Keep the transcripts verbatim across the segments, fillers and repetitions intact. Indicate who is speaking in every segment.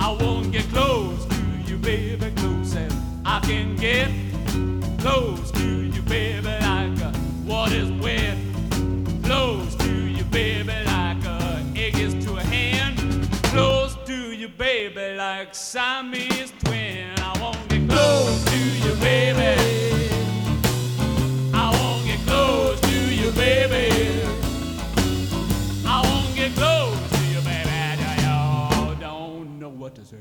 Speaker 1: I won't get close to you, baby, close as I can get. Close to you, baby, like uh, water's wet. Close to you, baby, like uh, egg is to a hen. Close to you, baby, like Siamese twin. I won't get close to you, baby. I won't get close to you, baby. I won't get close to you, baby. I don't know what to say.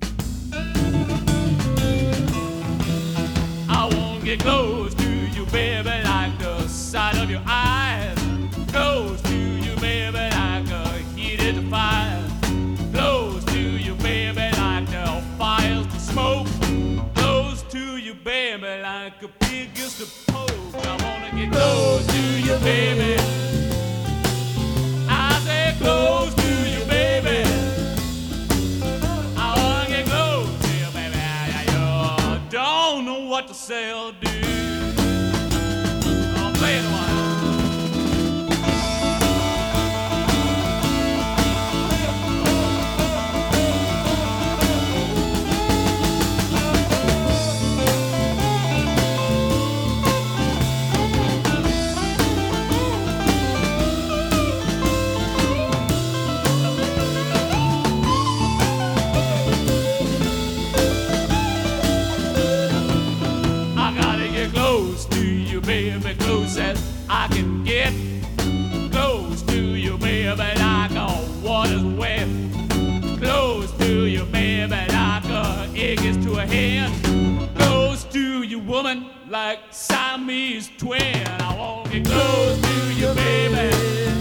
Speaker 1: I won't get close to you, baby, like the sight of your eyes. Close to you, baby, like a heated fire. Close to you, baby, like the fires to smoke. Close to you, baby, like a pig is to poke. I wanna get close to you, baby. I say close to you, baby. I wanna get close to you, baby. I, I, I don't know what to say or do. I'll play it one. Close to you, baby, close as I can get. Close to you, baby, like a water's wet. Close to you, baby, like a egg is to a hen. Close to you, woman, like Siamese twin. I won't get close to you, baby.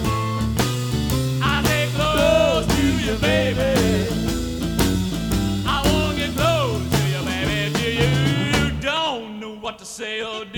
Speaker 1: I say close to you, baby. I won't get close to you, baby. Do you don't know what to say or do?